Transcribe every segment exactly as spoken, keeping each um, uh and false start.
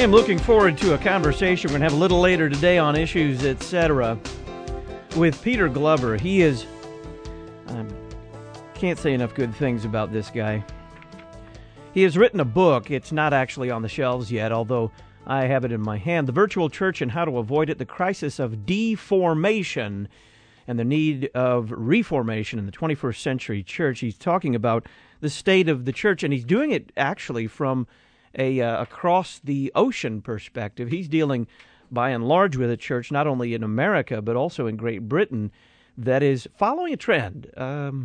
am looking forward to a conversation we're going to have a little later today on Issues, et cetera with Peter Glover. He is, I can't say enough good things about this guy. He has written a book. It's not actually on the shelves yet, although I have it in my hand. The Virtual Church and How to Avoid It, the Crisis of Deformation and the Need of Reformation in the twenty-first Century Church. He's talking about the state of the church, and he's doing it actually from a uh, across the ocean perspective. He's dealing by and large with a church not only in America but also in Great Britain that is following a trend. Um,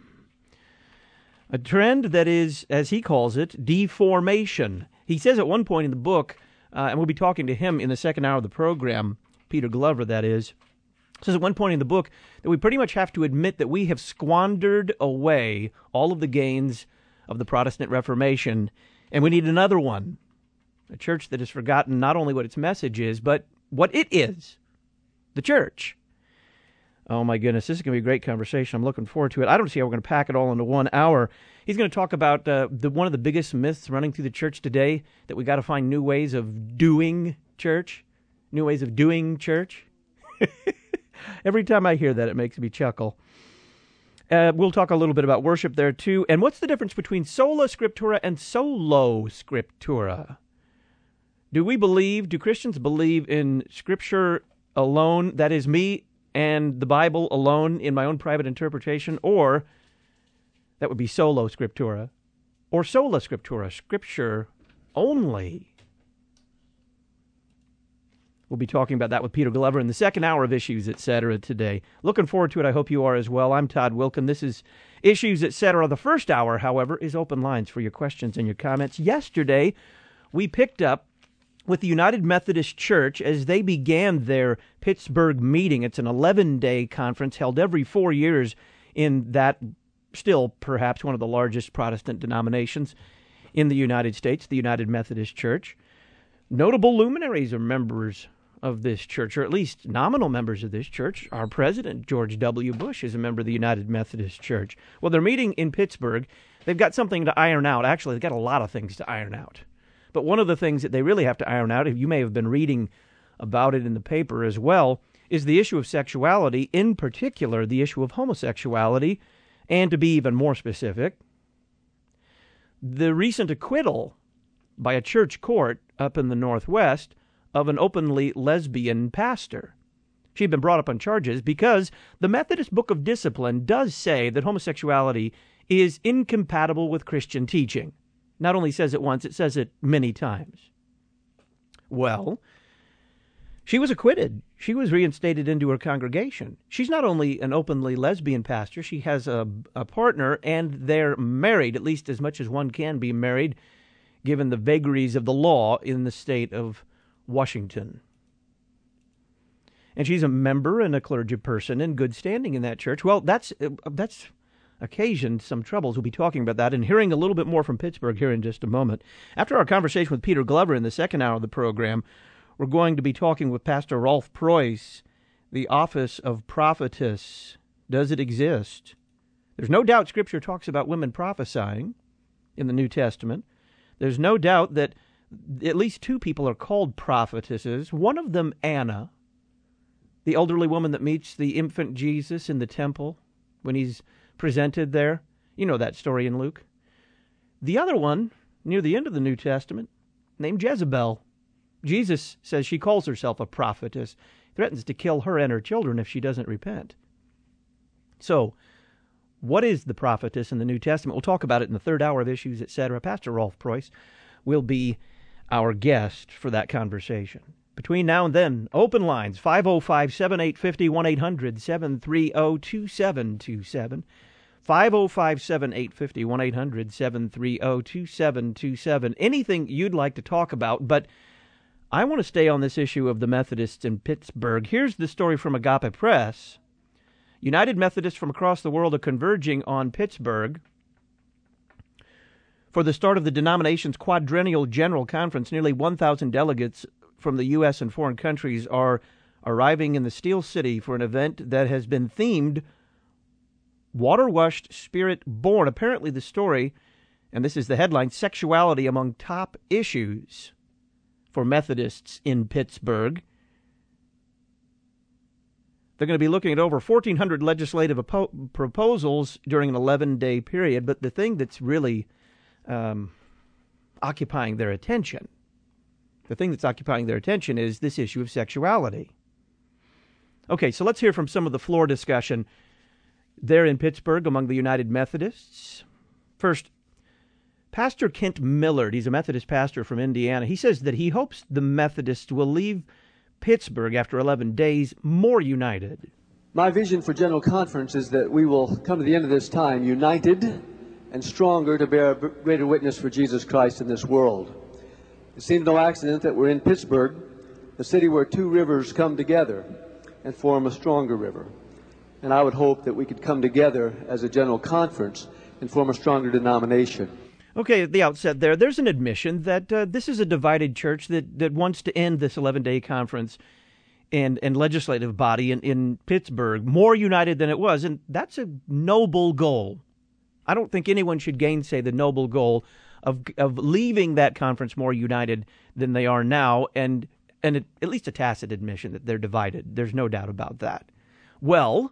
a trend that is, as he calls it, deformation. He says at one point in the book, uh, and we'll be talking to him in the second hour of the program, Peter Glover, that is, says at one point in the book that we pretty much have to admit that we have squandered away all of the gains of the Protestant Reformation, and we need another one. A church that has forgotten not only what its message is, but what it is, the church. Oh my goodness, this is going to be a great conversation. I'm looking forward to it. I don't see how we're going to pack it all into one hour. He's going to talk about uh, the one of the biggest myths running through the church today, that we got to find new ways of doing church, new ways of doing church. Every time I hear that, it makes me chuckle. Uh, we'll talk a little bit about worship there, too. And what's the difference between sola scriptura and solo scriptura? Do we believe, do Christians believe in Scripture alone, that is me and the Bible alone in my own private interpretation, or that would be solo scriptura, or sola scriptura, Scripture only? We'll be talking about that with Peter Glover in the second hour of Issues, et cetera today. Looking forward to it. I hope you are as well. I'm Todd Wilken. This is Issues, et cetera. The first hour, however, is open lines for your questions and your comments. Yesterday, we picked up with the United Methodist Church as they began their Pittsburgh meeting. It's an eleven-day conference held every four years in that still perhaps one of the largest Protestant denominations in the United States, the United Methodist Church. Notable luminaries are members of this church, or at least nominal members of this church. Our president, George W. Bush, is a member of the United Methodist Church. Well, they're meeting in Pittsburgh. They've got something to iron out. Actually, they've got a lot of things to iron out. But one of the things that they really have to iron out, if you may have been reading about it in the paper as well, is the issue of sexuality, in particular the issue of homosexuality, and to be even more specific, the recent acquittal by a church court up in the Northwest of an openly lesbian pastor. She'd been brought up on charges because the Methodist Book of Discipline does say that homosexuality is incompatible with Christian teaching. Not only says it once, it says it many times. Well, she was acquitted. She was reinstated into her congregation. She's not only an openly lesbian pastor, she has a, a partner, and they're married, at least as much as one can be married, given the vagaries of the law in the state of Washington. And she's a member and a clergy person in good standing in that church. Well, that's that's occasioned some troubles. We'll be talking about that and hearing a little bit more from Pittsburgh here in just a moment. After our conversation with Peter Glover in the second hour of the program, we're going to be talking with Pastor Rolf Preuss. The office of prophetess, does it exist? There's no doubt Scripture talks about women prophesying in the New Testament. There's no doubt that at least two people are called prophetesses. One of them, Anna, the elderly woman that meets the infant Jesus in the temple when he's presented there. You know that story in Luke. The other one, near the end of the New Testament, named Jezebel. Jesus says she calls herself a prophetess, threatens to kill her and her children if she doesn't repent. So, what is the prophetess in the New Testament? We'll talk about it in the third hour of Issues, et cetera. Pastor Rolf Preuss will be our guest for that conversation. Between now and then, open lines, five oh five, seven eight five oh, one eight hundred, seven three oh, two seven two seven, five oh five, seven eight five oh, one eight hundred, seven three oh, two seven two seven. Anything you'd like to talk about, but I want to stay on this issue of the Methodists in Pittsburgh. Here's the story from Agape Press. United Methodists from across the world are converging on Pittsburgh for the start of the denomination's quadrennial general conference. Nearly one thousand delegates from the U S and foreign countries are arriving in the Steel City for an event that has been themed Water-Washed Spirit Born. Apparently the story, and this is the headline, Sexuality Among Top Issues for Methodists in Pittsburgh. They're going to be looking at over fourteen hundred legislative oppo- proposals during an eleven-day period. But the thing that's really um, occupying their attention, the thing that's occupying their attention is this issue of sexuality. Okay, so let's hear from some of the floor discussion there in Pittsburgh among the United Methodists. First, Pastor Kent Millard, he's a Methodist pastor from Indiana. He says that he hopes the Methodists will leave Pittsburgh after eleven days more united. My vision for General Conference is that we will come to the end of this time united and stronger to bear a greater witness for Jesus Christ in this world. It seems no accident that we're in Pittsburgh, the city where two rivers come together and form a stronger river. And I would hope that we could come together as a General Conference and form a stronger denomination. Okay, at the outset there, there's an admission that uh, this is a divided church that, that wants to end this eleven-day conference and, and legislative body in, in Pittsburgh more united than it was, and that's a noble goal. I don't think anyone should gainsay the noble goal of of leaving that conference more united than they are now, and, and at least a tacit admission that they're divided. There's no doubt about that. Well,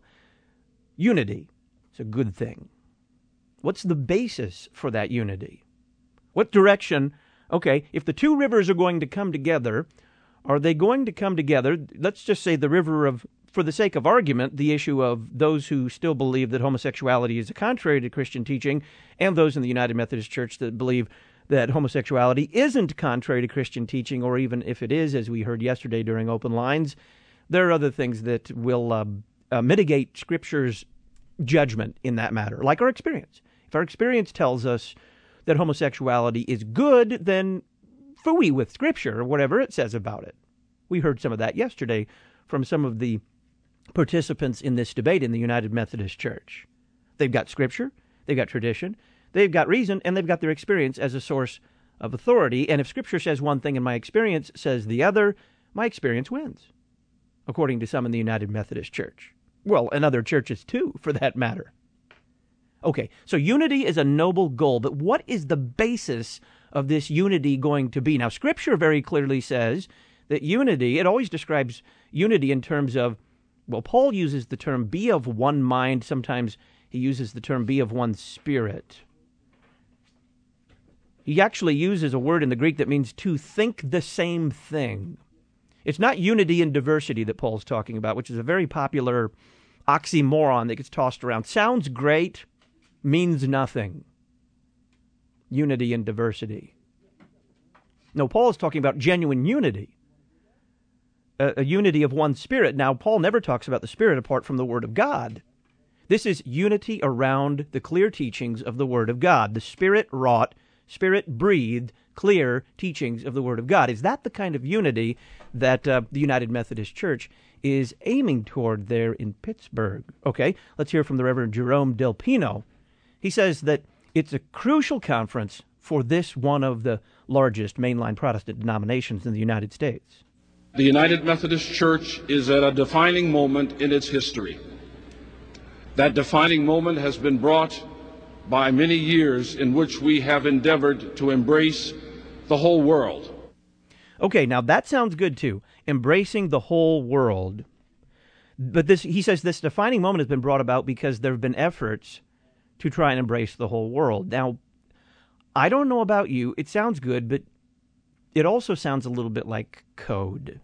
unity is a good thing. What's the basis for that unity? What direction? Okay, if the two rivers are going to come together, are they going to come together? Let's just say the river of, for the sake of argument, the issue of those who still believe that homosexuality is contrary to Christian teaching, and those in the United Methodist Church that believe that homosexuality isn't contrary to Christian teaching, or even if it is, as we heard yesterday during Open Lines, there are other things that will uh, uh, mitigate Scripture's judgment in that matter, like our experience. If our experience tells us that homosexuality is good, then phooey with Scripture, or whatever it says about it. We heard some of that yesterday from some of the participants in this debate in the United Methodist Church. They've got Scripture, they've got tradition, they've got reason, and they've got their experience as a source of authority. And if Scripture says one thing and my experience says the other, my experience wins, according to some in the United Methodist Church. Well, and other churches too, for that matter. Okay, so unity is a noble goal, but what is the basis of this unity going to be? Now, Scripture very clearly says that unity, it always describes unity in terms of, well, Paul uses the term be of one mind. Sometimes he uses the term be of one spirit. He actually uses a word in the Greek that means to think the same thing. It's not unity and diversity that Paul's talking about, which is a very popular oxymoron that gets tossed around. Sounds great, means nothing. Unity and diversity. No, Paul is talking about genuine unity, a, a unity of one spirit. Now, Paul never talks about the Spirit apart from the Word of God. This is unity around the clear teachings of the Word of God, the Spirit-wrought, Spirit-breathed, clear teachings of the Word of God. Is that the kind of unity that uh, the United Methodist Church is aiming toward there in Pittsburgh? Okay, let's hear from the Reverend Jerome Del Pino. He says that it's a crucial conference for this one of the largest mainline Protestant denominations in the United States. The United Methodist Church is at a defining moment in its history. That defining moment has been brought by many years in which we have endeavored to embrace the whole world. Okay, now that sounds good too, embracing the whole world. But this, he says this defining moment has been brought about because there have been efforts to try and embrace the whole world. Now, I don't know about you, it sounds good, but it also sounds a little bit like code.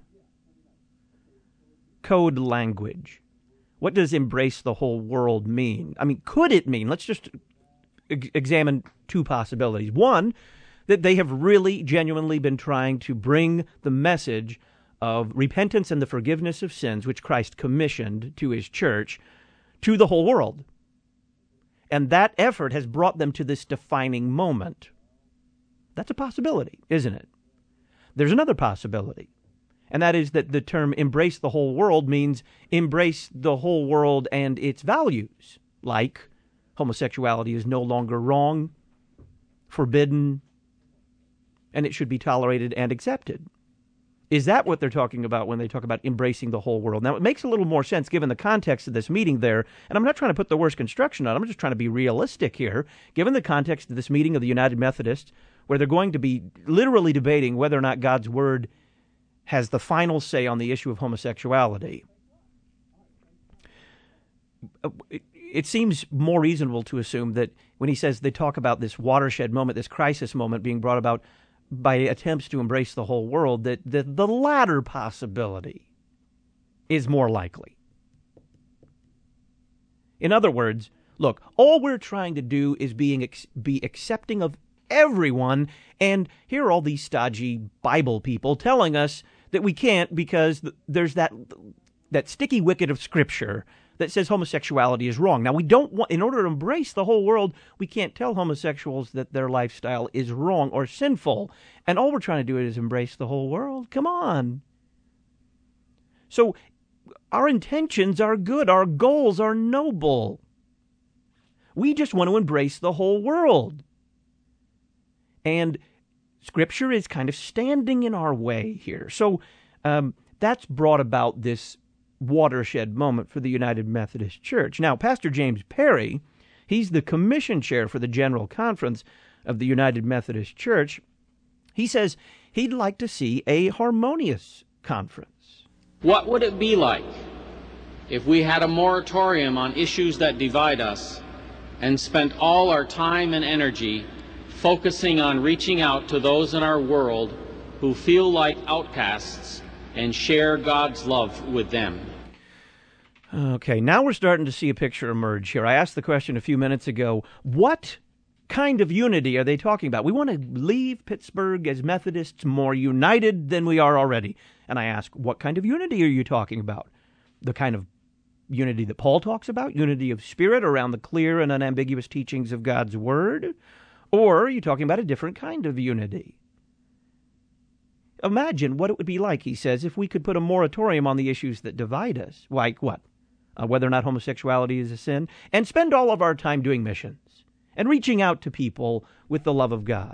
Code language. What does embrace the whole world mean? I mean, could it mean, let's just ex- examine two possibilities. One, that they have really genuinely been trying to bring the message of repentance and the forgiveness of sins, which Christ commissioned to his church, to the whole world. And that effort has brought them to this defining moment. That's a possibility, isn't it? There's another possibility, and that is that the term embrace the whole world means embrace the whole world and its values, like homosexuality is no longer wrong, forbidden, and it should be tolerated and accepted. Is that what they're talking about when they talk about embracing the whole world? Now, it makes a little more sense given the context of this meeting there, and I'm not trying to put the worst construction on it. I'm just trying to be realistic here. Given the context of this meeting of the United Methodists, where they're going to be literally debating whether or not God's Word has the final say on the issue of homosexuality, it seems more reasonable to assume that when he says they talk about this watershed moment, this crisis moment being brought about by attempts to embrace the whole world, that the, the latter possibility is more likely. In other words, look, all we're trying to do is being be accepting of everyone, and here are all these stodgy Bible people telling us that we can't because there's that that sticky wicket of Scripture that says homosexuality is wrong. Now, we don't want, in order to embrace the whole world, we can't tell homosexuals that their lifestyle is wrong or sinful. And all we're trying to do is embrace the whole world. Come on. So our intentions are good. Our goals are noble. We just want to embrace the whole world. And Scripture is kind of standing in our way here. So um, that's brought about this watershed moment for the United Methodist Church. Now, Pastor James Perry, he's the commission chair for the General Conference of the United Methodist Church. He says he'd like to see a harmonious conference. What would it be like if we had a moratorium on issues that divide us and spent all our time and energy focusing on reaching out to those in our world who feel like outcasts and share God's love with them? Okay, now we're starting to see a picture emerge here. I asked the question a few minutes ago, what kind of unity are they talking about? We want to leave Pittsburgh as Methodists more united than we are already. And I ask, what kind of unity are you talking about? The kind of unity that Paul talks about, unity of spirit around the clear and unambiguous teachings of God's Word? Or are you talking about a different kind of unity? Imagine what it would be like, he says, if we could put a moratorium on the issues that divide us. Like what? Uh, whether or not homosexuality is a sin, and spend all of our time doing missions and reaching out to people with the love of God.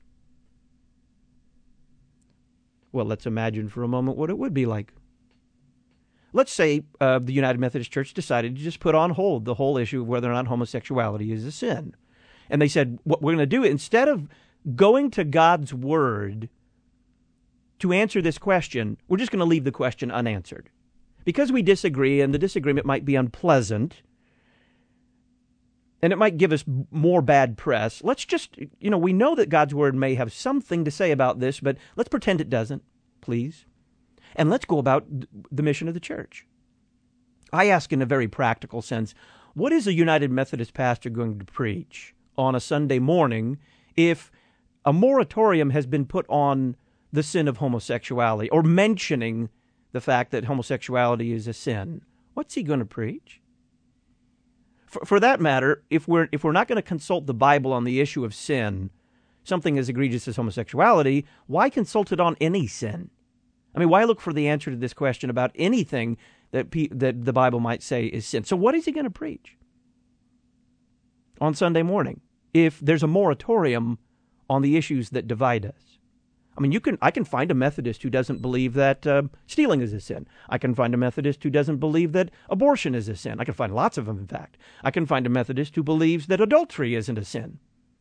Well, let's imagine for a moment what it would be like. Let's say uh, the United Methodist Church decided to just put on hold the whole issue of whether or not homosexuality is a sin. And they said, what we're going to do, instead of going to God's Word to answer this question, we're just going to leave the question unanswered. Because we disagree, and the disagreement might be unpleasant, and it might give us more bad press, let's just, you know, we know that God's Word may have something to say about this, but let's pretend it doesn't, please. And let's go about the mission of the church. I ask in a very practical sense, what is a United Methodist pastor going to preach on a Sunday morning if a moratorium has been put on the sin of homosexuality, or mentioning the fact that homosexuality is a sin? What's he going to preach? For, for that matter, if we're if we're not going to consult the Bible on the issue of sin, something as egregious as homosexuality, why consult it on any sin? I mean, why look for the answer to this question about anything that pe- that the Bible might say is sin? So what is he going to preach on Sunday morning if there's a moratorium on the issues that divide us? I mean, you can. I can find a Methodist who doesn't believe that uh, stealing is a sin. I can find a Methodist who doesn't believe that abortion is a sin. I can find lots of them, in fact. I can find a Methodist who believes that adultery isn't a sin.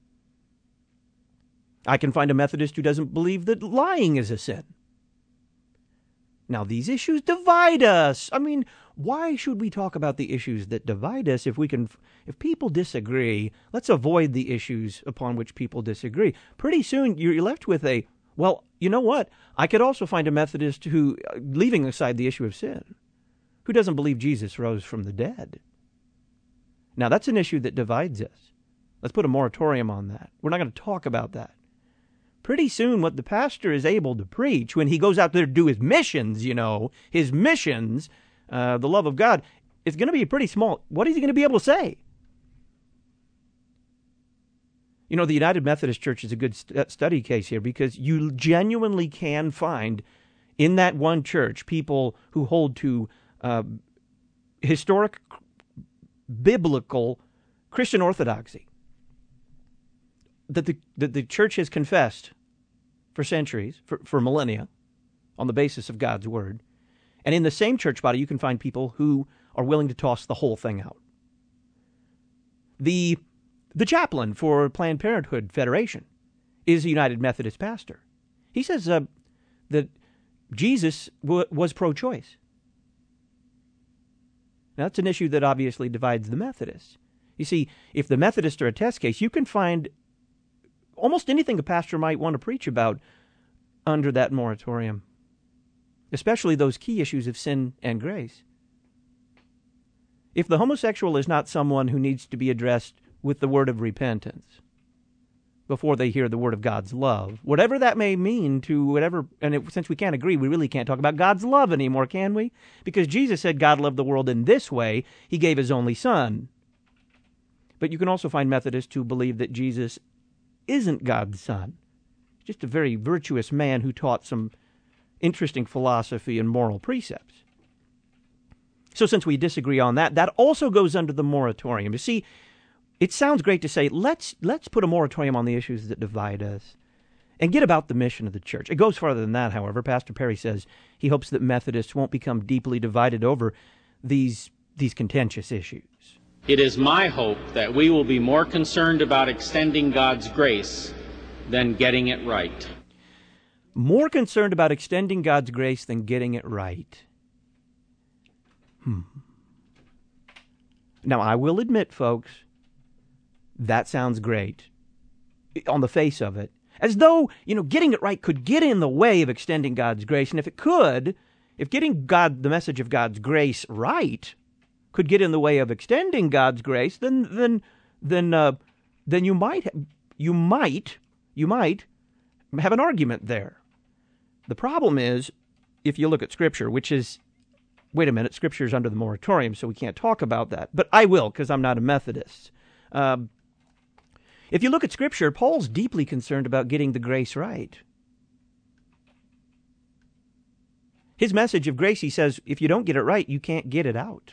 I can find a Methodist who doesn't believe that lying is a sin. Now, these issues divide us. I mean, why should we talk about the issues that divide us if we can, if people disagree? Let's avoid the issues upon which people disagree. Pretty soon, you're left with a, well, you know what? I could also find a Methodist who, leaving aside the issue of sin, who doesn't believe Jesus rose from the dead. Now, that's an issue that divides us. Let's put a moratorium on that. We're not going to talk about that. Pretty soon, what the pastor is able to preach when he goes out there to do his missions, you know, his missions, uh, the love of God, it's going to be pretty small. What is he going to be able to say? You know, the United Methodist Church is a good st- study case here because you genuinely can find in that one church people who hold to uh, historic, biblical Christian orthodoxy that the that the church has confessed for centuries, for, for millennia, on the basis of God's Word. And in the same church body, you can find people who are willing to toss the whole thing out. The, the chaplain for Planned Parenthood Federation is a United Methodist pastor. He says uh, that Jesus w- was pro-choice. Now, that's an issue that obviously divides the Methodists. You see, if the Methodists are a test case, you can find almost anything a pastor might want to preach about under that moratorium, especially those key issues of sin and grace. If the homosexual is not someone who needs to be addressed with the word of repentance before they hear the word of God's love, whatever that may mean to whatever, and it, since we can't agree, we really can't talk about God's love anymore, can we? Because Jesus said God loved the world in this way, he gave his only son. But you can also find Methodists who believe that Jesus isn't God's son. He's just a very virtuous man who taught some interesting philosophy and moral precepts. So since we disagree on that, that also goes under the moratorium. You see, it sounds great to say, let's let's put a moratorium on the issues that divide us and get about the mission of the church. It goes farther than that, however. Pastor Perry says he hopes that Methodists won't become deeply divided over these these contentious issues. It is my hope that we will be more concerned about extending God's grace than getting it right. More concerned about extending God's grace than getting it right. Hmm. Now, I will admit, folks, that sounds great on the face of it. As though, you know, getting it right could get in the way of extending God's grace. And if it could, if getting God, the message of God's grace right could get in the way of extending God's grace, then then then uh, then you might you might you might have an argument there. The problem is, if you look at Scripture, which is, wait a minute, Scripture is under the moratorium, so we can't talk about that. But I will, because I'm not a Methodist. Um, if you look at Scripture, Paul's deeply concerned about getting the grace right. His message of grace, he says, if you don't get it right, you can't get it out.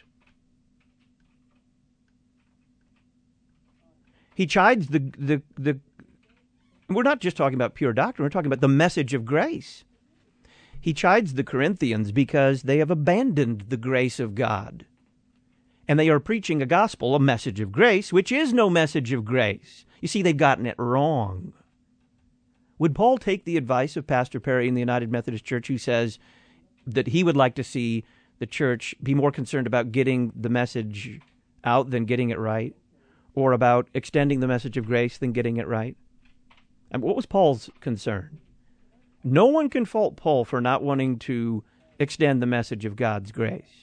He chides the, the, the, we're not just talking about pure doctrine, we're talking about the message of grace. He chides the Corinthians because they have abandoned the grace of God. And they are preaching a gospel, a message of grace, which is no message of grace. You see, they've gotten it wrong. Would Paul take the advice of Pastor Perry in the United Methodist Church, who says that he would like to see the church be more concerned about getting the message out than getting it right? Or about extending the message of grace than getting it right? And what was Paul's concern? No one can fault Paul for not wanting to extend the message of God's grace.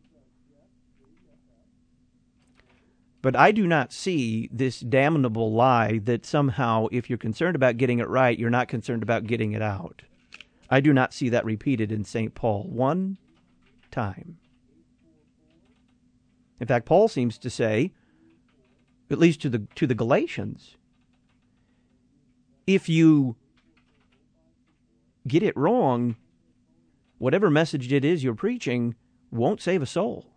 But I do not see this damnable lie that somehow if you're concerned about getting it right, you're not concerned about getting it out. I do not see that repeated in Saint Paul one time. In fact, Paul seems to say, at least to the to the Galatians, if you get it wrong, whatever message it is you're preaching won't save a soul.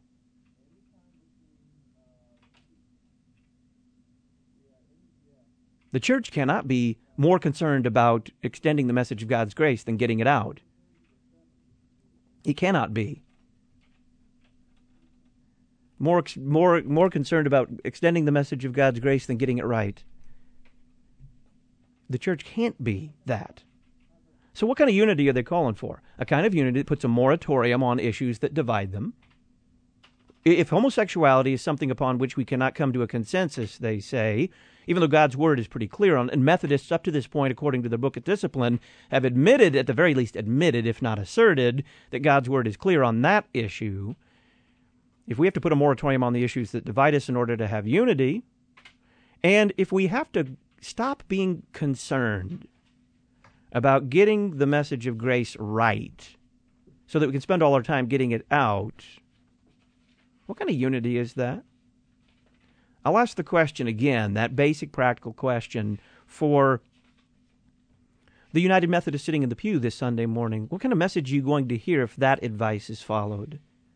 The church cannot be more concerned about extending the message of God's grace than getting it out. It cannot be. More, more, more concerned about extending the message of God's grace than getting it right. The church can't be that. So what kind of unity are they calling for? A kind of unity that puts a moratorium on issues that divide them. If homosexuality is something upon which we cannot come to a consensus, they say, even though God's word is pretty clear on, and Methodists up to this point, according to the Book of Discipline, have admitted, at the very least admitted, if not asserted, that God's word is clear on that issue. If we have to put a moratorium on the issues that divide us in order to have unity, and if we have to stop being concerned about getting the message of grace right so that we can spend all our time getting it out, what kind of unity is that? I'll ask the question again, that basic practical question for the United Methodist sitting in the pew this Sunday morning. What kind of message are you going to hear if that advice is followed?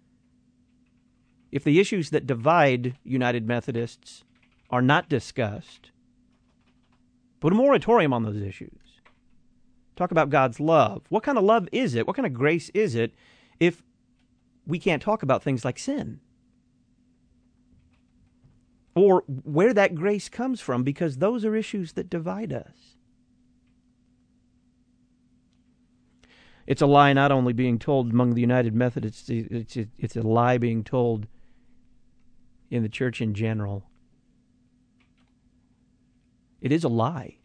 If the issues that divide United Methodists are not discussed, put a moratorium on those issues. talk about God's love. What kind of love is it? What kind of grace is it if we can't talk about things like sin? Or where that grace comes from, because those are issues that divide us. It's a lie not only being told among the United Methodists, it's, it's, it's a lie being told in the church in general. It is a lie.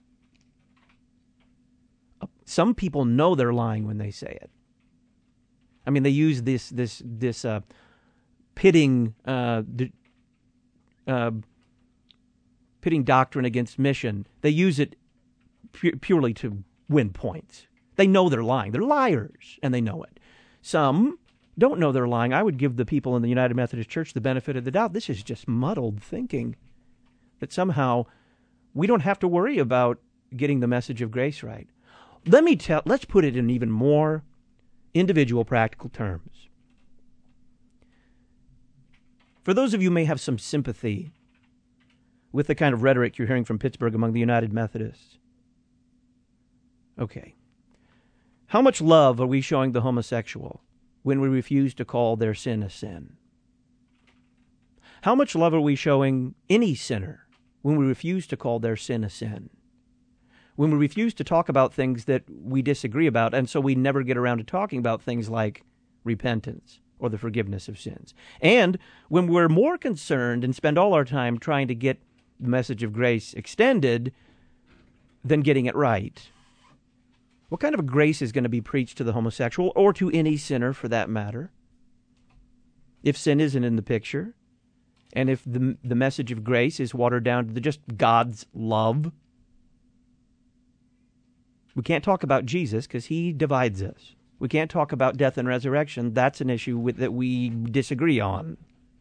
Some people know they're lying when they say it. I mean, they use this this this uh, pitting uh, d- uh, pitting doctrine against mission. They use it pu- purely to win points. They know they're lying. They're liars, and they know it. Some don't know they're lying. I would give the people in the United Methodist Church the benefit of the doubt. This is just muddled thinking, that somehow we don't have to worry about getting the message of grace right. Let me tell, let's put it in even more individual practical terms. For those of you who may have some sympathy with the kind of rhetoric you're hearing from Pittsburgh among the United Methodists. Okay. How much love are we showing the homosexual when we refuse to call their sin a sin? How much love are we showing any sinner when we refuse to call their sin a sin? When we refuse to talk about things that we disagree about, and so we never get around to talking about things like repentance or the forgiveness of sins. And when we're more concerned and spend all our time trying to get the message of grace extended than getting it right. What kind of a grace is going to be preached to the homosexual, or to any sinner for that matter, if sin isn't in the picture, and if the the message of grace is watered down to the, just God's love? We can't talk about Jesus because he divides us. We can't talk about death and resurrection. That's an issue with, that we disagree on.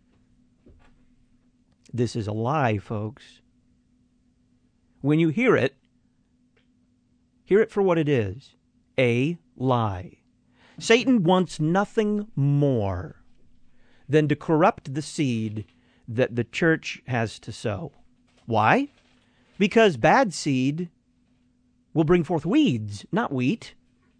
This is a lie, folks. When you hear it, hear it for what it is, a lie. Satan wants nothing more than to corrupt the seed that the church has to sow. Why? Because bad seed will bring forth weeds, not wheat.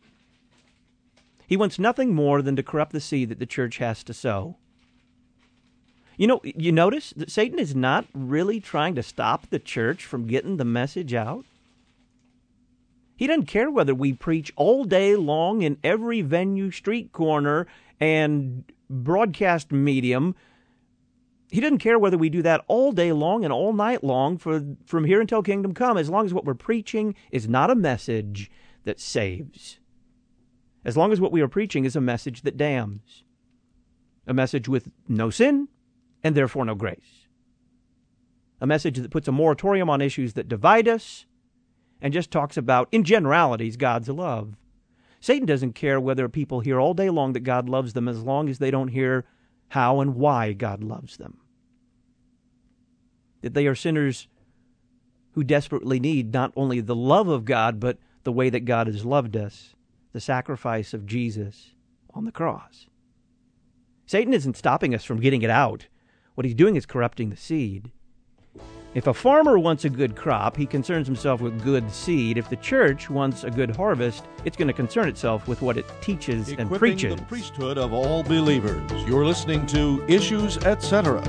He wants nothing more than to corrupt the seed that the church has to sow. You know, you notice that Satan is not really trying to stop the church from getting the message out. He doesn't care whether we preach all day long in every venue, street corner, and broadcast medium. He doesn't care whether we do that all day long and all night long for from here until kingdom come, as long as what we're preaching is not a message that saves. As long as what we are preaching is a message that damns. A message with no sin and therefore no grace. A message that puts a moratorium on issues that divide us and just talks about, in generalities, God's love. Satan doesn't care whether people hear all day long that God loves them, as long as they don't hear how and why God loves them. That they are sinners who desperately need not only the love of God, but the way that God has loved us, the sacrifice of Jesus on the cross. Satan isn't stopping us from getting it out. What he's doing is corrupting the seed. If a farmer wants a good crop, he concerns himself with good seed. If the church wants a good harvest, it's going to concern itself with what it teaches and preaches. Equipping the priesthood of all believers. You're listening to Issues, et cetera.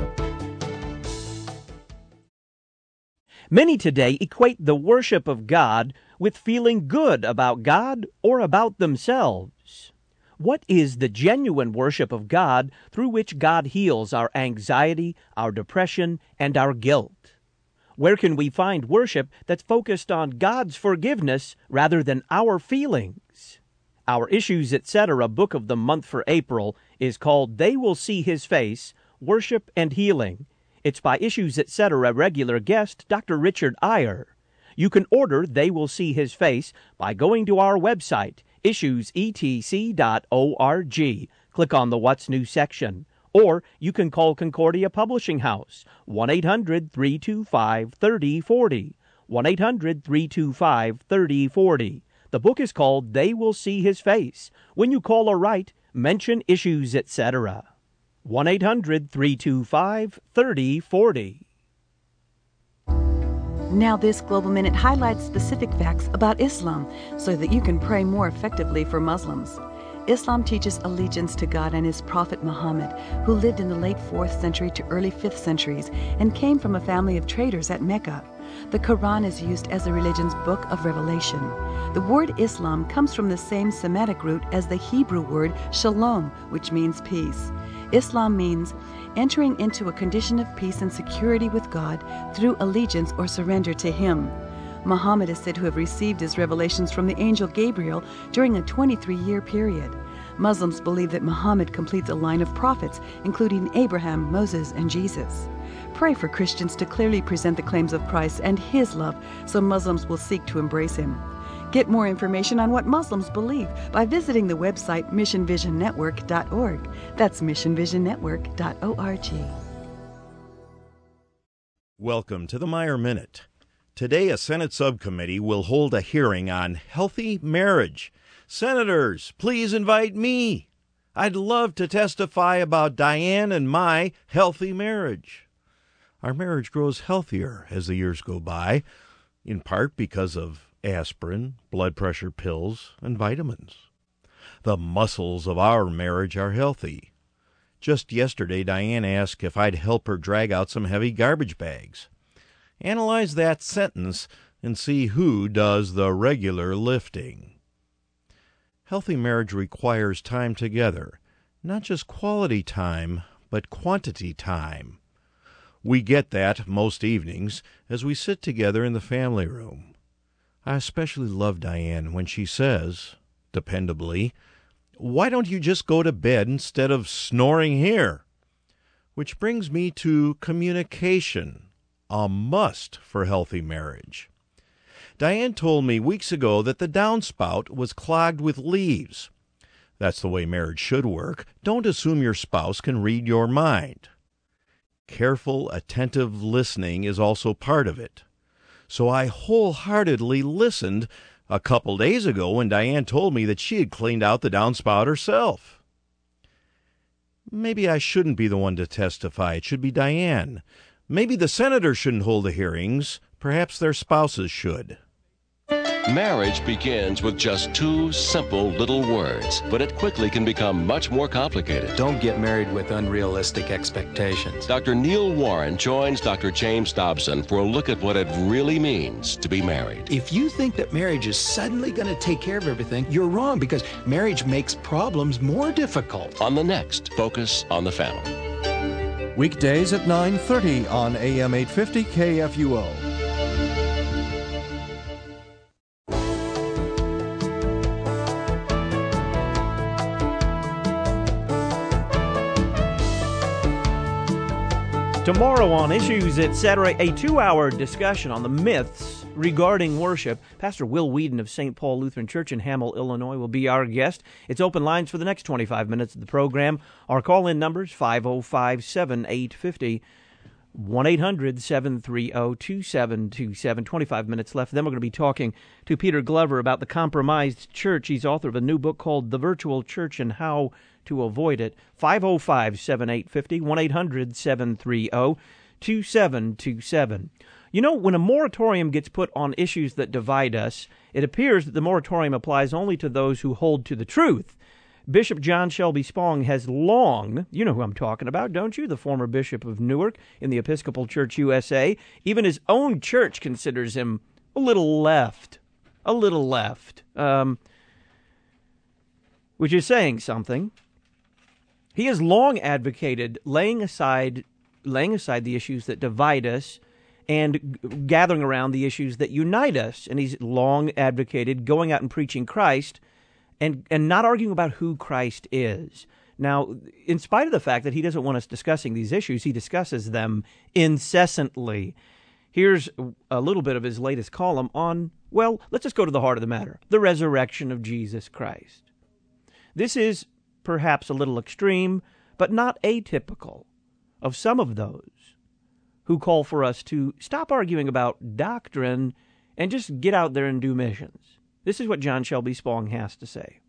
Many today equate the worship of God with feeling good about God or about themselves. What is the genuine worship of God through which God heals our anxiety, our depression, and our guilt? Where can we find worship that's focused on God's forgiveness rather than our feelings? Our Issues, et cetera book of the month for April is called They Will See His Face, Worship and Healing. It's by Issues, et cetera regular guest Doctor Richard Iyer. You can order They Will See His Face by going to our website, issues e t c dot org. Click on the What's New section. Or you can call Concordia Publishing House, one eight hundred, three two five, three oh four oh, one eight hundred, three two five, three oh four oh. The book is called They Will See His Face. When you call or write, mention Issues, et cetera. one eight hundred, three two five, three oh four oh. Now this Global Minute highlights specific facts about Islam so that you can pray more effectively for Muslims. Islam teaches allegiance to God and His Prophet Muhammad, who lived in the late fourth century to early fifth centuries and came from a family of traders at Mecca. The Quran is used as the religion's book of revelation. The word Islam comes from the same Semitic root as the Hebrew word shalom, which means peace. Islam means entering into a condition of peace and security with God through allegiance or surrender to Him. Muhammad is said to have received his revelations from the angel Gabriel during a twenty-three-year period. Muslims believe that Muhammad completes a line of prophets, including Abraham, Moses, and Jesus. Pray for Christians to clearly present the claims of Christ and His love so Muslims will seek to embrace Him. Get more information on what Muslims believe by visiting the website mission vision network dot org. That's mission vision network dot org. Welcome to the Meyer Minute. Today, a Senate subcommittee will hold a hearing on healthy marriage. Senators, please invite me. I'd love to testify about Diane and my healthy marriage. Our marriage grows healthier as the years go by, in part because of aspirin, blood pressure pills, and vitamins. The muscles of our marriage are healthy. Just yesterday, Diane asked if I'd help her drag out some heavy garbage bags. Analyze that sentence and see who does the regular lifting. Healthy marriage requires time together, not just quality time, but quantity time. We get that most evenings as we sit together in the family room. I especially love Diane when she says, dependably, "Why don't you just go to bed instead of snoring here?" Which brings me to communication, a must for healthy marriage. Diane told me weeks ago that the downspout was clogged with leaves. That's the way marriage should work. Don't assume your spouse can read your mind. Careful, attentive listening is also part of it. So I wholeheartedly listened a couple days ago when Diane told me that she had cleaned out the downspout herself. Maybe I shouldn't be the one to testify. It should be Diane. Maybe the senators shouldn't hold the hearings. Perhaps their spouses should. Marriage begins with just two simple little words, but it quickly can become much more complicated. Don't get married with unrealistic expectations. Doctor Neil Warren joins Doctor James Dobson for a look at what it really means to be married. If you think that marriage is suddenly going to take care of everything, you're wrong, because marriage makes problems more difficult. On the next Focus on the Family. Weekdays at nine thirty on A M eight fifty K F U O. Tomorrow on Issues, et cetera, a two-hour discussion on the myths regarding worship. Pastor Will Whedon of Saint Paul Lutheran Church in Hamel, Illinois, will be our guest. It's open lines for the next twenty-five minutes of the program. Our call-in numbers, five oh five, seven eight five oh, one eight hundred, seven three oh, two seven two seven. twenty-five minutes left. Then we're going to be talking to Peter Glover about the compromised church. He's author of a new book called The Virtual Church and How to Avoid It. five oh five, seven eight five oh, one eight hundred, seven three oh, two seven two seven. You know, when a moratorium gets put on issues that divide us, it appears that the moratorium applies only to those who hold to the truth. Bishop John Shelby Spong has long, you know who I'm talking about, don't you? The former bishop of Newark in the Episcopal Church U S A. Even his own church considers him a little left. A little left. Um, which is saying something. He has long advocated laying aside, laying aside the issues that divide us and g- gathering around the issues that unite us. And he's long advocated going out and preaching Christ and, and not arguing about who Christ is. Now, in spite of the fact that he doesn't want us discussing these issues, he discusses them incessantly. Here's a little bit of his latest column on, well, let's just go to the heart of the matter, the resurrection of Jesus Christ. This is perhaps a little extreme, but not atypical of some of those who call for us to stop arguing about doctrine and just get out there and do missions. This is what John Shelby Spong has to say.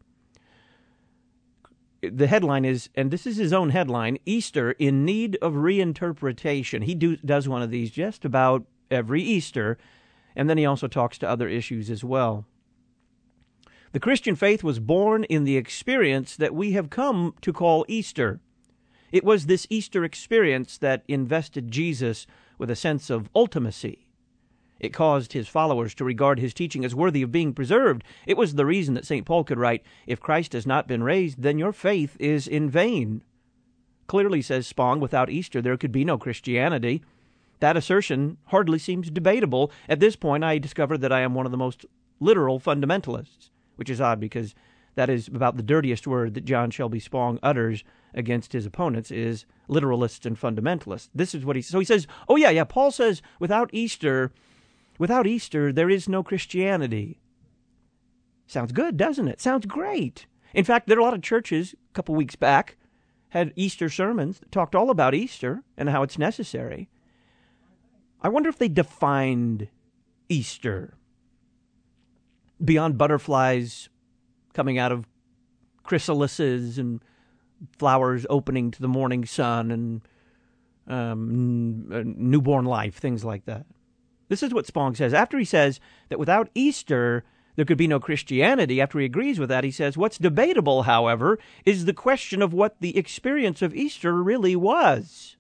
The headline is, and this is his own headline, Easter in Need of Reinterpretation. He do, does one of these just about every Easter, and then he also talks to other issues as well. The Christian faith was born in the experience that we have come to call Easter. It was this Easter experience that invested Jesus with a sense of ultimacy. It caused his followers to regard his teaching as worthy of being preserved. It was the reason that Saint Paul could write, "If Christ has not been raised, then your faith is in vain." Clearly, says Spong, without Easter there could be no Christianity. That assertion hardly seems debatable. At this point, I discovered that I am one of the most literal fundamentalists, which is odd because that is about the dirtiest word that John Shelby Spong utters against his opponents, is literalists and fundamentalists. This is what he so he says, oh yeah, yeah, Paul says without Easter, without Easter there is no Christianity. Sounds good, doesn't it? Sounds great. In fact, there are a lot of churches a couple weeks back had Easter sermons that talked all about Easter and how it's necessary. I wonder if they defined Easter beyond butterflies coming out of chrysalises and flowers opening to the morning sun and um, n- newborn life, things like that. This is what Spong says. After he says that without Easter there could be no Christianity, after he agrees with that, he says, what's debatable, however, is the question of what the experience of Easter really was.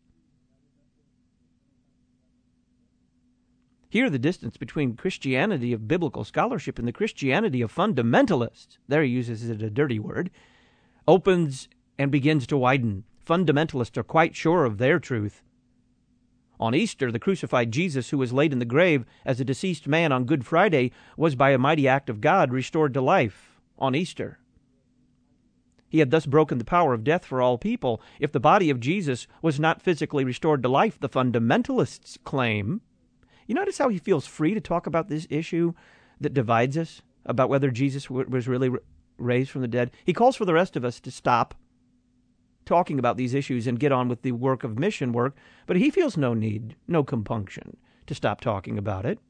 Here, the distance between Christianity of biblical scholarship and the Christianity of fundamentalists, there he uses it a dirty word, opens and begins to widen. Fundamentalists are quite sure of their truth. On Easter, the crucified Jesus, who was laid in the grave as a deceased man on Good Friday, was by a mighty act of God restored to life on Easter. He had thus broken the power of death for all people. If the body of Jesus was not physically restored to life, the fundamentalists claim, you notice how he feels free to talk about this issue that divides us, about whether Jesus w- was really r- raised from the dead? He calls for the rest of us to stop talking about these issues and get on with the work of mission work, but he feels no need, no compunction to stop talking about it.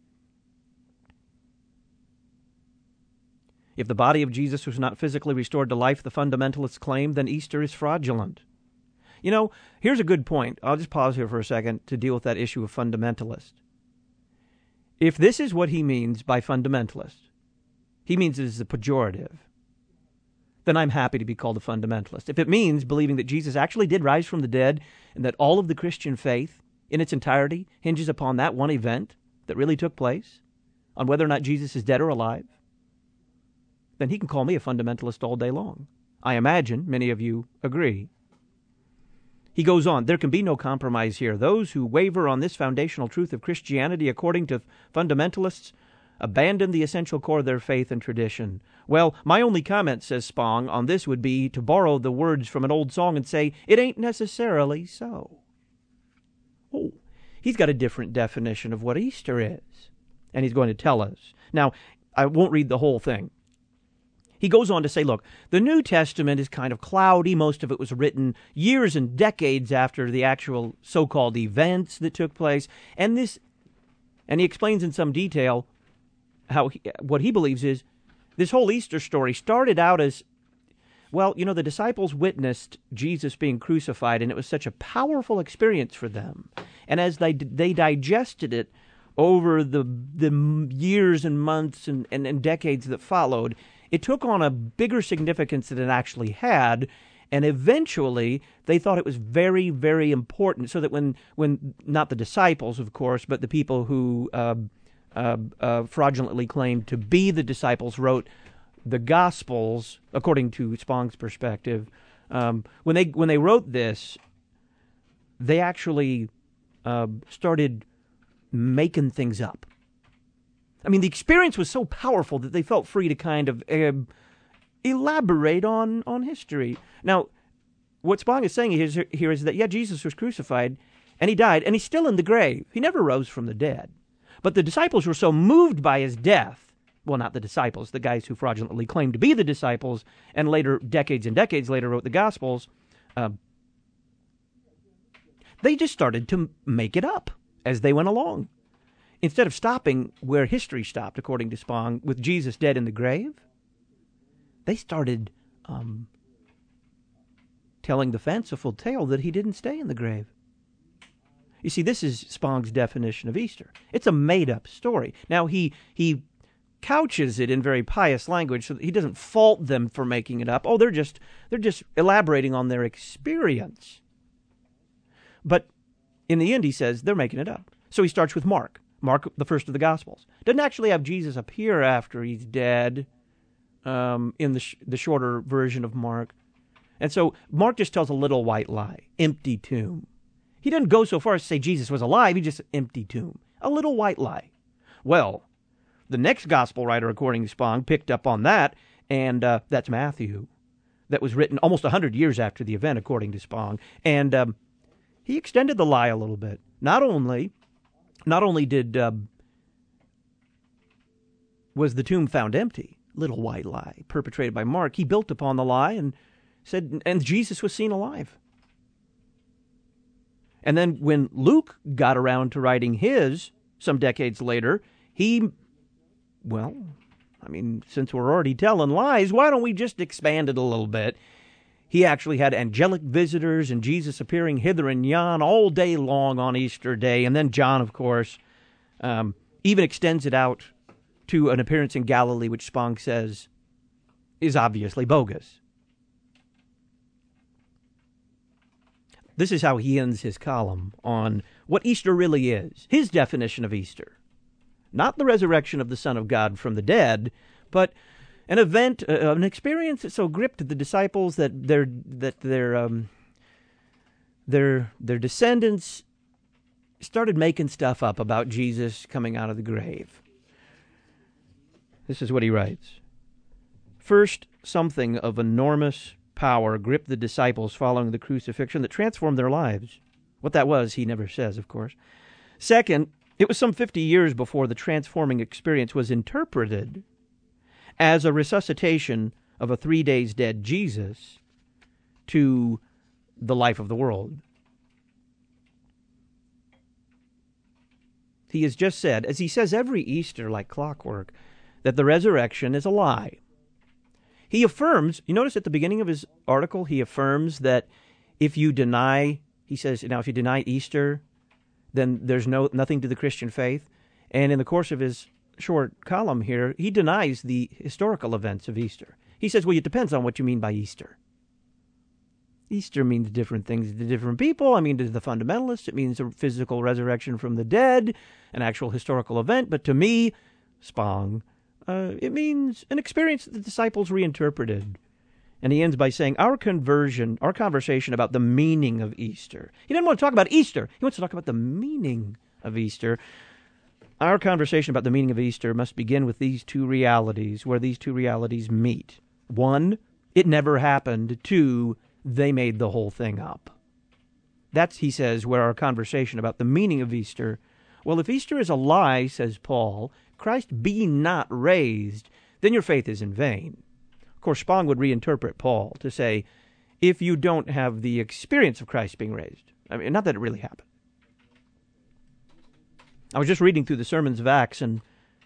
If the body of Jesus was not physically restored to life, the fundamentalists claim, then Easter is fraudulent. You know, here's a good point. I'll just pause here for a second to deal with that issue of fundamentalist. If this is what he means by fundamentalist, he means it is a pejorative, then I'm happy to be called a fundamentalist. If it means believing that Jesus actually did rise from the dead and that all of the Christian faith in its entirety hinges upon that one event that really took place, on whether or not Jesus is dead or alive, then he can call me a fundamentalist all day long. I imagine many of you agree. He goes on, there can be no compromise here. Those who waver on this foundational truth of Christianity, according to fundamentalists, abandon the essential core of their faith and tradition. Well, my only comment, says Spong, on this would be to borrow the words from an old song and say, it ain't necessarily so. Oh, he's got a different definition of what Easter is, and he's going to tell us. Now, I won't read the whole thing. He goes on to say, look, the New Testament is kind of cloudy. Most of it was written years and decades after the actual so-called events that took place. And this, and he explains in some detail how he, what he believes is this whole Easter story started out as, well, you know, the disciples witnessed Jesus being crucified, and it was such a powerful experience for them. And as they they digested it over the the years and months and, and, and decades that followed, it took on a bigger significance than it actually had, and eventually they thought it was very, very important, so that when, when not the disciples, of course, but the people who uh, uh, uh, fraudulently claimed to be the disciples wrote the Gospels, according to Spong's perspective, um, when they when they wrote this, they actually uh, started making things up. I mean, the experience was so powerful that they felt free to kind of uh, elaborate on, on history. Now, what Spong is saying is, here is that, yeah, Jesus was crucified, and he died, and he's still in the grave. He never rose from the dead. But the disciples were so moved by his death, well, not the disciples, the guys who fraudulently claimed to be the disciples, and later, decades and decades later, wrote the Gospels, uh, they just started to make it up as they went along. Instead of stopping where history stopped, according to Spong, with Jesus dead in the grave, they started um, telling the fanciful tale that he didn't stay in the grave. You see, this is Spong's definition of Easter. It's a made-up story. Now, he he couches it in very pious language so that he doesn't fault them for making it up. Oh, they're just they're just elaborating on their experience. But in the end, he says they're making it up. So he starts with Mark. Mark, the first of the Gospels. Doesn't actually have Jesus appear after he's dead um, in the, sh- the shorter version of Mark. And so Mark just tells a little white lie, empty tomb. He didn't go so far as to say Jesus was alive. He just said empty tomb, a little white lie. Well, the next gospel writer, according to Spong, picked up on that, and uh, that's Matthew. That was written almost one hundred years after the event, according to Spong. And um, he extended the lie a little bit. Not only, not only did uh, was the tomb found empty, little white lie perpetrated by Mark, he built upon the lie and said, and Jesus was seen alive. And then when Luke got around to writing his, some decades later, he, well, I mean, since we're already telling lies, why don't we just expand it a little bit? He actually had angelic visitors and Jesus appearing hither and yon all day long on Easter Day. And then John, of course, um, even extends it out to an appearance in Galilee, which Spong says is obviously bogus. This is how he ends his column on what Easter really is, his definition of Easter. Not the resurrection of the Son of God from the dead, but an event, uh, an experience that so gripped the disciples that their that their um, their their descendants started making stuff up about Jesus coming out of the grave. This is what he writes. First, something of enormous power gripped the disciples following the crucifixion that transformed their lives. What that was, he never says, of course. Second, it was some fifty years before the transforming experience was interpreted as a resuscitation of a three days dead Jesus to the life of the world. He has just said, as he says every Easter like clockwork, that the resurrection is a lie. He affirms, you notice at the beginning of his article, he affirms that if you deny, he says, now if you deny Easter, then there's no nothing to the Christian faith. And in the course of his short column here, he denies the historical events of Easter. He says, well, it depends on what you mean by Easter. Easter means different things to different people. I mean, to the fundamentalists, it means a physical resurrection from the dead, an actual historical event. But to me, Spong, Uh, it means an experience that the disciples reinterpreted. And he ends by saying, our conversion, our conversation about the meaning of Easter. He didn't want to talk about Easter. He wants to talk about the meaning of Easter. Our conversation about the meaning of Easter must begin with these two realities, where these two realities meet. One, it never happened. Two, they made the whole thing up. That's, he says, where our conversation about the meaning of Easter. Well, if Easter is a lie, says Paul, Christ be not raised, then your faith is in vain. Of course, Spong would reinterpret Paul to say, if you don't have the experience of Christ being raised. I mean, not that it really happened. I was just reading through the sermons of Acts, and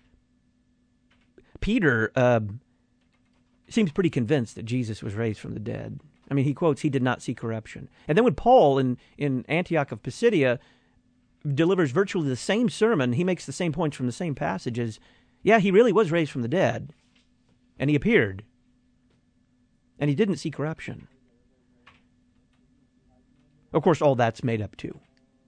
Peter uh, seems pretty convinced that Jesus was raised from the dead. I mean, he quotes, he did not see corruption. And then when Paul in, in Antioch of Pisidia delivers virtually the same sermon, he makes the same points from the same passages. Yeah, he really was raised from the dead, and he appeared, and he didn't see corruption. Of course, all that's made up too.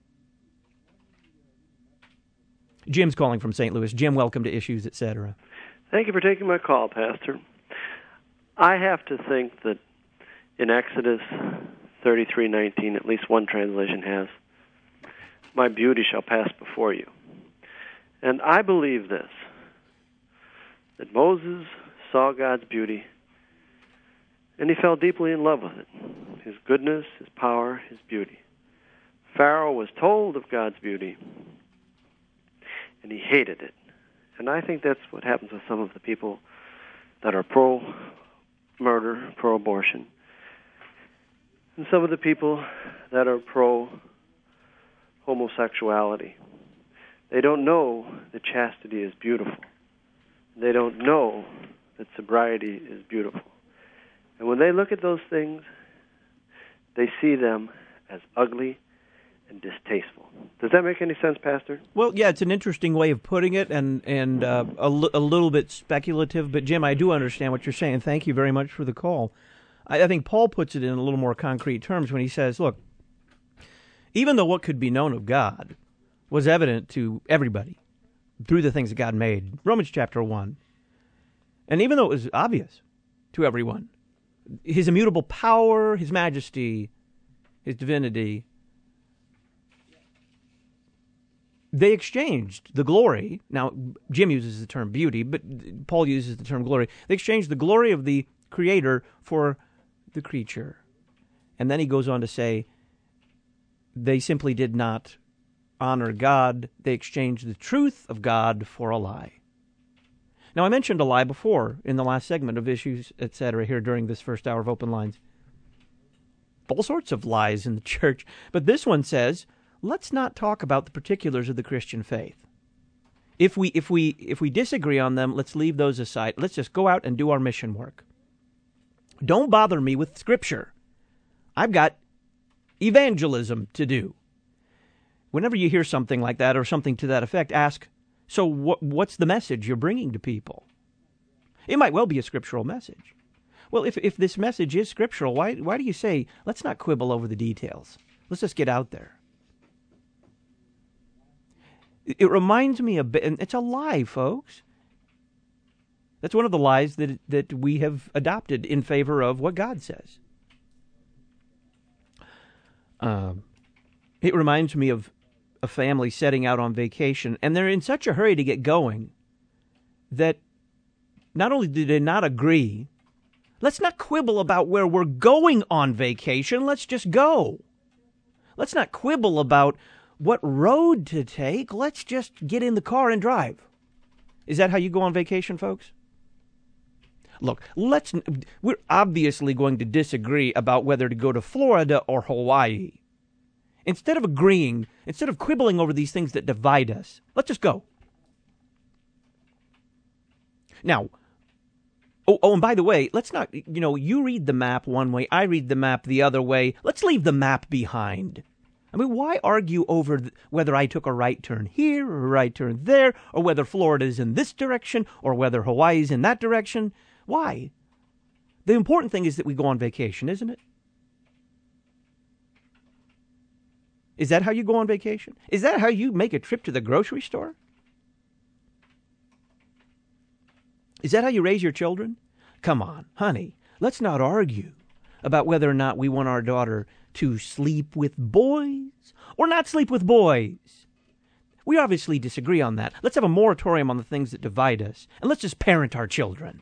Jim's calling from Saint Louis. Jim, welcome to Issues, et cetera. Thank you for taking my call, Pastor. I have to think that in Exodus thirty-three nineteen, at least one translation has, my beauty shall pass before you. And I believe this, that Moses saw God's beauty, and he fell deeply in love with it, his goodness, his power, his beauty. Pharaoh was told of God's beauty, and he hated it. And I think that's what happens with some of the people that are pro-murder, pro-abortion, and some of the people that are pro-homosexuality. They don't know that chastity is beautiful. They don't know that sobriety is beautiful. And when they look at those things, they see them as ugly and distasteful. Does that make any sense, Pastor? Well, yeah, it's an interesting way of putting it, and and uh, a, l- a little bit speculative. But Jim, I do understand what you're saying. Thank you very much for the call. I, I think Paul puts it in a little more concrete terms when he says, "Look, even though what could be known of God was evident to everybody through the things that God made," Romans chapter one, and even though it was obvious to everyone, His immutable power, His majesty, His divinity, they exchanged the glory. Now, Jim uses the term beauty, but Paul uses the term glory. They exchanged the glory of the Creator for the creature. And then he goes on to say, they simply did not honor God. They exchanged the truth of God for a lie. Now, I mentioned a lie before in the last segment of Issues, et cetera, here during this first hour of Open Lines. All sorts of lies in the church. But this one says, let's not talk about the particulars of the Christian faith. If we if we if we disagree on them, let's leave those aside. Let's just go out and do our mission work. Don't bother me with Scripture. I've got evangelism to do. Whenever you hear something like that or something to that effect, ask, so what, what's the message you're bringing to people? It might well be a scriptural message. Well, if if this message is scriptural, why why do you say, let's not quibble over the details? Let's just get out there. It reminds me a bit, and it's a lie, folks. That's one of the lies that that we have adopted in favor of what God says. Um, it reminds me of a family setting out on vacation, and they're in such a hurry to get going that not only do they not agree, let's not quibble about where we're going on vacation, let's just go. Let's not quibble about what road to take, let's just get in the car and drive. Is that how you go on vacation, folks? Look, let's we're obviously going to disagree about whether to go to Florida or Hawaii. Instead of agreeing, instead of quibbling over these things that divide us, let's just go. Now, oh, oh, and by the way, let's not, you know, you read the map one way, I read the map the other way. Let's leave the map behind. I mean, why argue over th- whether I took a right turn here or a right turn there, or whether Florida's in this direction or whether Hawaii's in that direction? Why? The important thing is that we go on vacation, isn't it? Is that how you go on vacation? Is that how you make a trip to the grocery store? Is that how you raise your children? Come on, honey, let's not argue about whether or not we want our daughter to sleep with boys or not sleep with boys. We obviously disagree on that. Let's have a moratorium on the things that divide us, and let's just parent our children.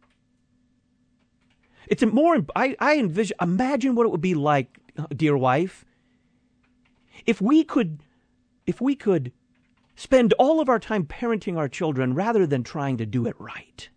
It's a more, I, I envision, imagine what it would be like, dear wife, if we could, if we could spend all of our time parenting our children rather than trying to do it right.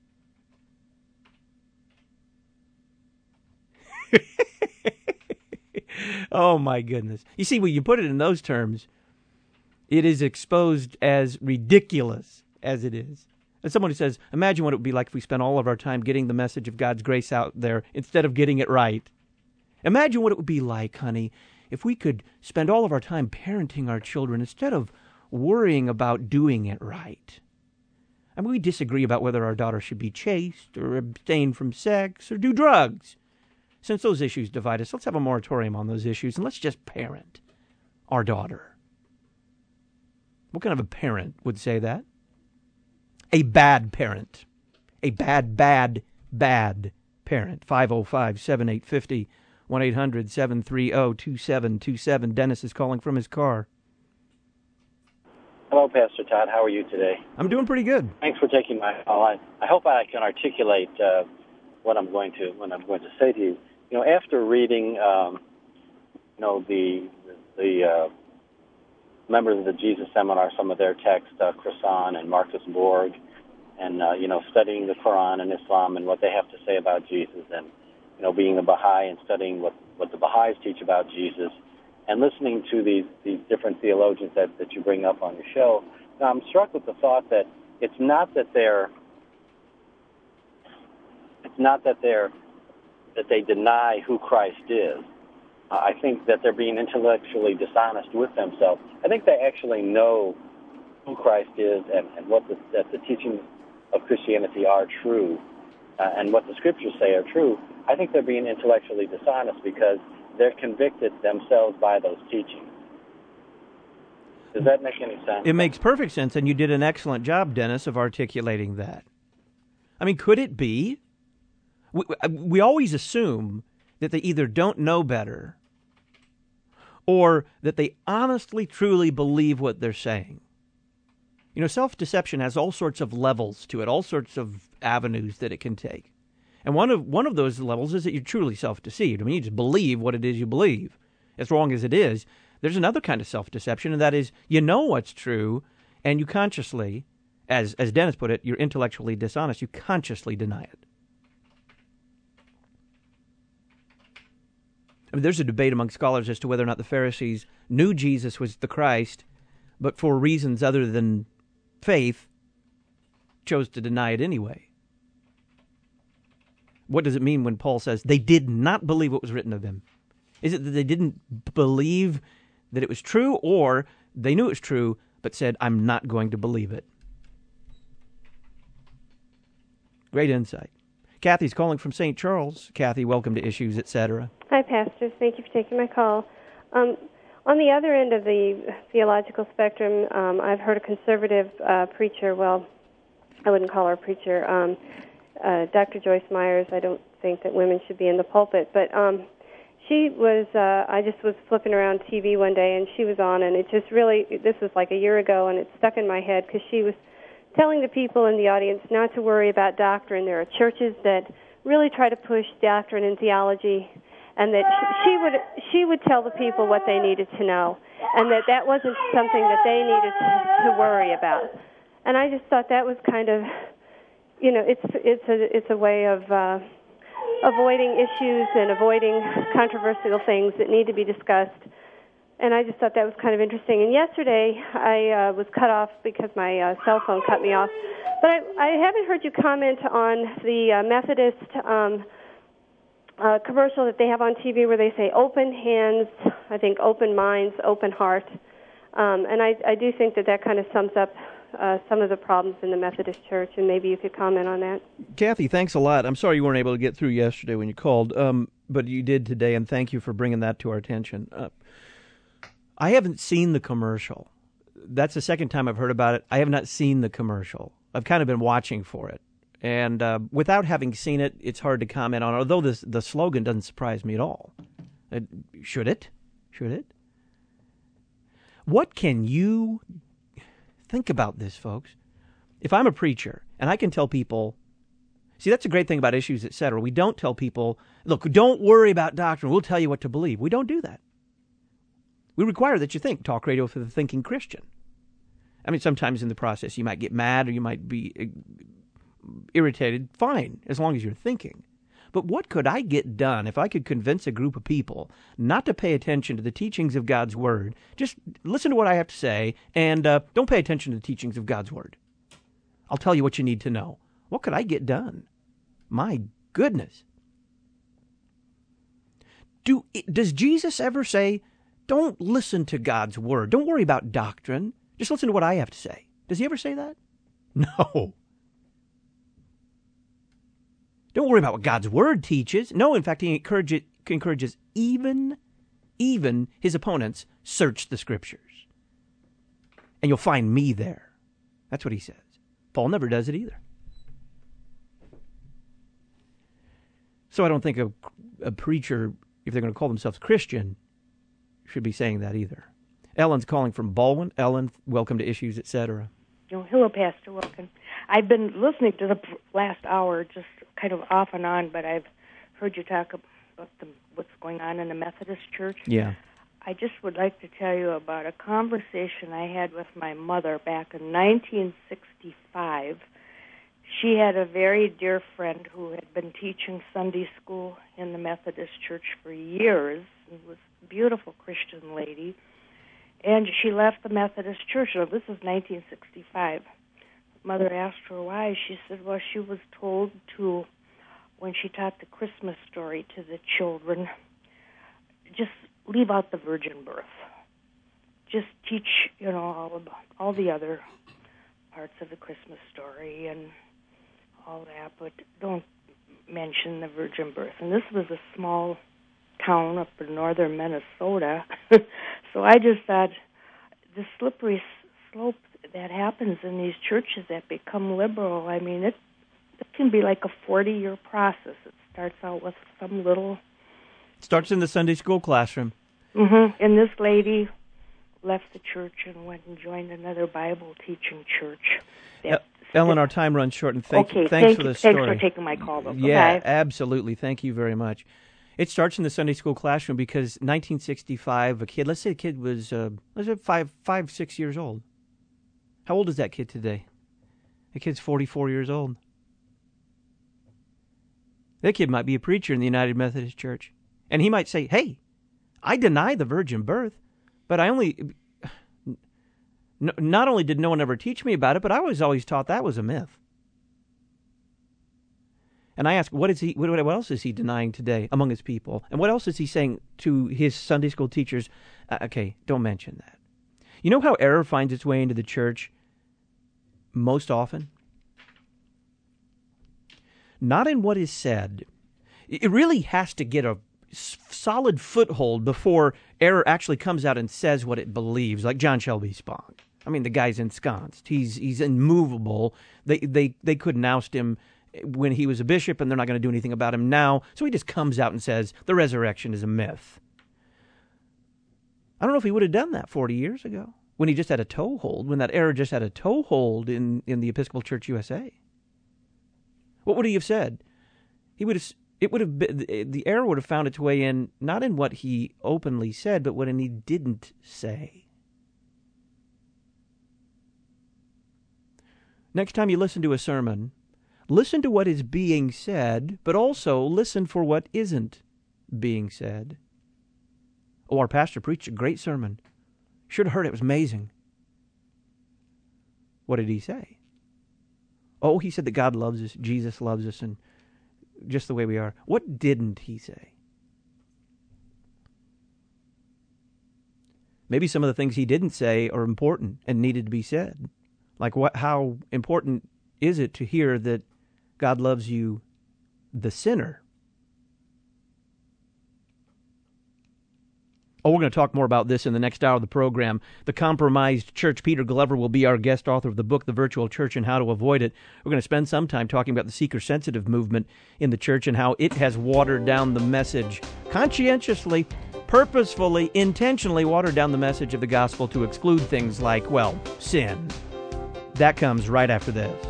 Oh, my goodness. You see, when you put it in those terms, it is exposed as ridiculous as it is. And someone who says, imagine what it would be like if we spent all of our time getting the message of God's grace out there instead of getting it right. Imagine what it would be like, honey, if we could spend all of our time parenting our children instead of worrying about doing it right. I mean, we disagree about whether our daughter should be chaste or abstain from sex or do drugs. Since those issues divide us, let's have a moratorium on those issues and let's just parent our daughter. What kind of a parent would say that? A bad parent. A bad, bad, bad parent. five oh five, seven eight five oh, one eight hundred, seven three zero, two seven two seven. Dennis is calling from his car. Hello, Pastor Todd. How are you today? I'm doing pretty good. Thanks for taking my call. I, I hope I can articulate uh, what I'm going to what I'm going to say to you. You know, after reading, um, you know, the the uh, members of the Jesus Seminar, some of their texts, uh, Chrisan and Marcus Borg, and uh, you know, studying the Quran and Islam and what they have to say about Jesus, and you know, being a Baha'i and studying what, what the Baha'is teach about Jesus, and listening to these these different theologians that, that you bring up on your show, now I'm struck with the thought that it's not that they're it's not that they're that they deny who Christ is, I think that they're being intellectually dishonest with themselves. I think they actually know who Christ is and, and what the, that the teachings of Christianity are true uh, and what the Scriptures say are true. I think they're being intellectually dishonest because they're convicted themselves by those teachings. Does that make any sense? It makes perfect sense, and you did an excellent job, Dennis, of articulating that. I mean, could it be? We, we always assume that they either don't know better or that they honestly, truly believe what they're saying. You know, self-deception has all sorts of levels to it, all sorts of avenues that it can take. And one of one of those levels is that you're truly self-deceived. I mean, you just believe what it is you believe, as wrong as it is. There's another kind of self-deception, and that is you know what's true, and you consciously, as as Dennis put it, you're intellectually dishonest. You consciously deny it. I mean, there's a debate among scholars as to whether or not the Pharisees knew Jesus was the Christ, but for reasons other than faith, chose to deny it anyway. What does it mean when Paul says they did not believe what was written of him? Is it that they didn't believe that it was true, or they knew it was true, but said, I'm not going to believe it? Great insight. Kathy's calling from Saint Charles. Kathy, welcome to Issues, et cetera. Hi, Pastor. Thank you for taking my call. Um, on the other end of the theological spectrum, um, I've heard a conservative uh, preacher, well, I wouldn't call her a preacher, um, uh, Doctor Joyce Myers. I don't think that women should be in the pulpit, but um, she was, uh, I just was flipping around T V one day, and she was on, and it just really, this was like a year ago, and it stuck in my head because she was telling the people in the audience not to worry about doctrine. There are churches that really try to push doctrine and theology, and that she would she would tell the people what they needed to know, and that that wasn't something that they needed to, to worry about. And I just thought that was kind of, you know, it's it's a it's a way of uh, avoiding issues and avoiding controversial things that need to be discussed. And I just thought that was kind of interesting. And yesterday I uh, was cut off because my uh, cell phone cut me off. But I, I haven't heard you comment on the uh, Methodist um, uh, commercial that they have on T V where they say open hands, I think open minds, open heart. Um, and I, I do think that that kind of sums up uh, some of the problems in the Methodist Church, and maybe you could comment on that. Kathy, thanks a lot. I'm sorry you weren't able to get through yesterday when you called, um, but you did today, and thank you for bringing that to our attention. Uh, I haven't seen the commercial. That's the second time I've heard about it. I have not seen the commercial. I've kind of been watching for it. And uh, without having seen it, it's hard to comment on it, although this, the slogan doesn't surprise me at all. Uh, should it? Should it? What can you think about this, folks? If I'm a preacher and I can tell people, see, that's a great thing about Issues, et cetera. We don't tell people, look, don't worry about doctrine. We'll tell you what to believe. We don't do that. We require that you think. Talk radio for the thinking Christian. I mean, sometimes in the process you might get mad or you might be irritated. Fine, as long as you're thinking. But what could I get done if I could convince a group of people not to pay attention to the teachings of God's Word? Just listen to what I have to say and uh, don't pay attention to the teachings of God's Word. I'll tell you what you need to know. What could I get done? My goodness. Do Does Jesus ever say, don't listen to God's Word. Don't worry about doctrine. Just listen to what I have to say. Does he ever say that? No. Don't worry about what God's Word teaches. No, in fact, he encourages, encourages even, even his opponents, search the Scriptures. And you'll find me there. That's what he says. Paul never does it either. So I don't think a, a preacher, if they're going to call themselves Christian, should be saying that either. Ellen's calling from Baldwin. Ellen, welcome to Issues, et cetera. Oh, hello, Pastor. Welcome. I've been listening to the last hour, just kind of off and on, but I've heard you talk about the, what's going on in the Methodist Church. Yeah. I just would like to tell you about a conversation I had with my mother back in nineteen sixty-five. She had a very dear friend who had been teaching Sunday school in the Methodist Church for years, and was a beautiful Christian lady. And she left the Methodist Church. Now, this is nineteen sixty-five. Mother asked her why. She said, well, she was told to, when she taught the Christmas story to the children, just leave out the virgin birth. Just teach, you know, all about all the other parts of the Christmas story and all that, but don't mention the virgin birth. And this was a small town up in northern Minnesota, so I just thought the slippery slope that happens in these churches that become liberal, I mean, it, it can be like a forty-year process. It starts out with some little... Starts in the Sunday school classroom. Mm-hmm. And this lady left the church and went and joined another Bible-teaching church. That, Ellen, our time runs short, and thank, okay, thanks thank for you. the story. Thanks for taking my call, though. Yeah, Bye. absolutely. Thank you very much. It starts in the Sunday school classroom because nineteen sixty-five, a kid, let's say a kid was uh, let's say five, five, six years old. How old is that kid today? The kid's forty-four years old. That kid might be a preacher in the United Methodist Church. And he might say, hey, I deny the virgin birth, but I only... Not only did no one ever teach me about it, but I was always taught that was a myth. And I ask, what is he? What else is he denying today among his people? And what else is he saying to his Sunday school teachers? Uh, okay, don't mention that. You know how error finds its way into the church most often? Not in what is said. It really has to get a solid foothold before error actually comes out and says what it believes, like John Shelby Spong. I mean, the guy's ensconced. He's he's immovable. They they they couldn't oust him when he was a bishop, and they're not going to do anything about him now. So he just comes out and says the resurrection is a myth. I don't know if he would have done that forty years ago when he just had a toehold, when that error just had a toehold in, in the Episcopal Church U S A. What would he have said? He would have. It would have been, the error would have found its way in, not in what he openly said, but what he didn't say. Next time you listen to a sermon, listen to what is being said, but also listen for what isn't being said. Oh, our pastor preached a great sermon. Should have heard it. It was amazing. What did he say? Oh, he said that God loves us, Jesus loves us, and just the way we are. What didn't he say? Maybe some of the things he didn't say are important and needed to be said. Like what? How important is it to hear that God loves you, the sinner? Oh, we're going to talk more about this in the next hour of the program. The Compromised Church. Peter Glover will be our guest author of the book, The Virtual Church and How to Avoid It. We're going to spend some time talking about the seeker-sensitive movement in the church and how it has watered down the message, conscientiously, purposefully, intentionally watered down the message of the gospel to exclude things like, well, sin. That comes right after this.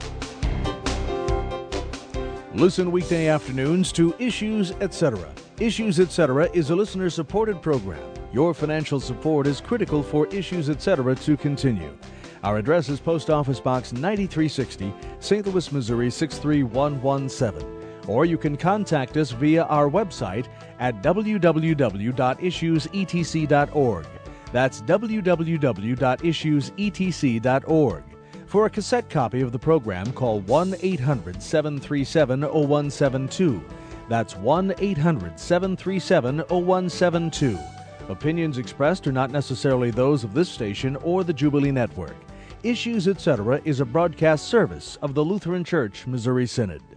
Listen weekday afternoons to Issues, et cetera. Issues, et cetera is a listener-supported program. Your financial support is critical for Issues, et cetera to continue. Our address is Post Office Box ninety-three sixty, Saint Louis, Missouri six three one one seven. Or you can contact us via our website at w w w dot issues e t c dot org. That's w w w dot issues e t c dot org. For a cassette copy of the program, call one eight hundred seven three seven oh one seven two. That's one eight hundred seven three seven oh one seven two. Opinions expressed are not necessarily those of this station or the Jubilee Network. Issues, et cetera is a broadcast service of the Lutheran Church Missouri Synod.